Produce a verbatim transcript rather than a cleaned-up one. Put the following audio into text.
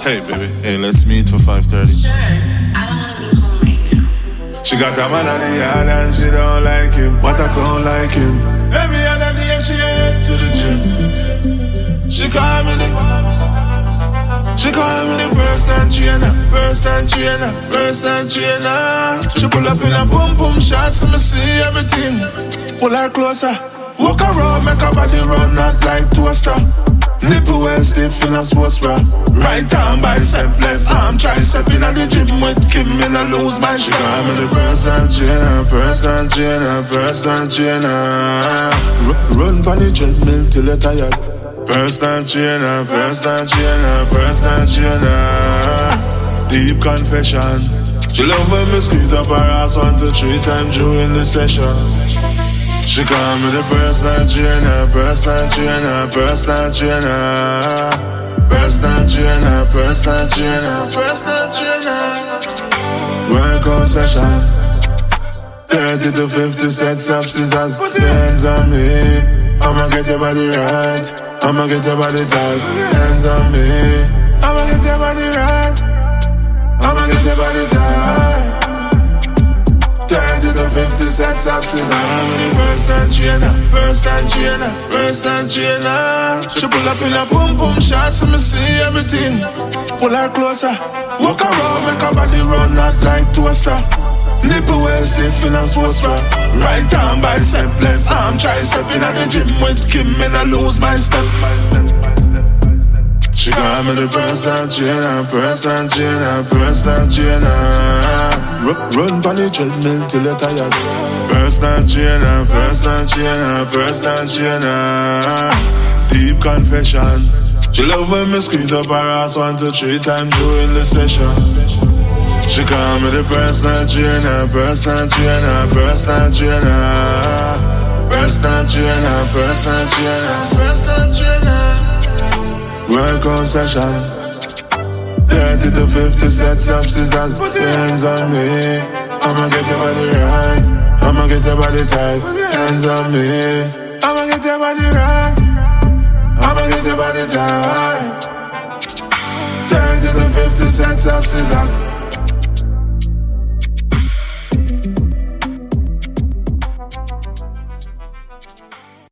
Hey baby, hey, let's meet for five thirty. Sure, I don't wanna be home right now. She got a man on the yard and she don't like him. What a clown like him. Every other day she head to the gym. She call me the She call me the personal trainer, personal trainer, personal trainer. She pull up in a boom boom shots and me see everything. Pull her closer, walk around, make her body run not like toaster. Nipple well stiff in a sports bra. Right arm bicep, left arm tricep. In the gym with Kim, me no lose my She call me the personal trainer, personal trainer, personal trainer. R- Run by the treadmill till you're tired. Personal trainer, personal trainer, personal trainer. Deep confession. She love when me squeeze up her ass one to three times during the session. She call me the personal trainer, personal trainer, personal trainer. Personal trainer, personal trainer, personal trainer. Workout session. Thirty to fifty sets of scissors. Put your hands on me. I'ma get your body right. I'ma get your body tight. Hands on me. I'ma get your body right. I'ma get your body tight. Thirty to fifty sets of scissors. I'm the personal trainer, personal trainer, personal trainer. She pull up in a boom boom shots and me see everything. Pull her closer, walk around, make her body run not like toaster. Nipple well stiff in a sports bra. Right arm bicep, left arm tricep. In the gym with Kim, me no lose my step. She call me the personal trainer, personal trainer, personal trainer. R- Run for the treadmill till you're tired. Personal trainer, personal trainer, personal trainer. Deep confession. She love when me squeeze up her ass one to three times during the session. She call me the personal trainer, personal trainer, personal trainer. Personal trainer, personal trainer, personal trainer. Workout session. Thirty to fifty sets of scissors. Put your hands on me. I'ma get your body right. I'ma get your body tight. Hands on me. I'ma get your body right. I'ma get your body tight. Thirty to fifty sets of scissors.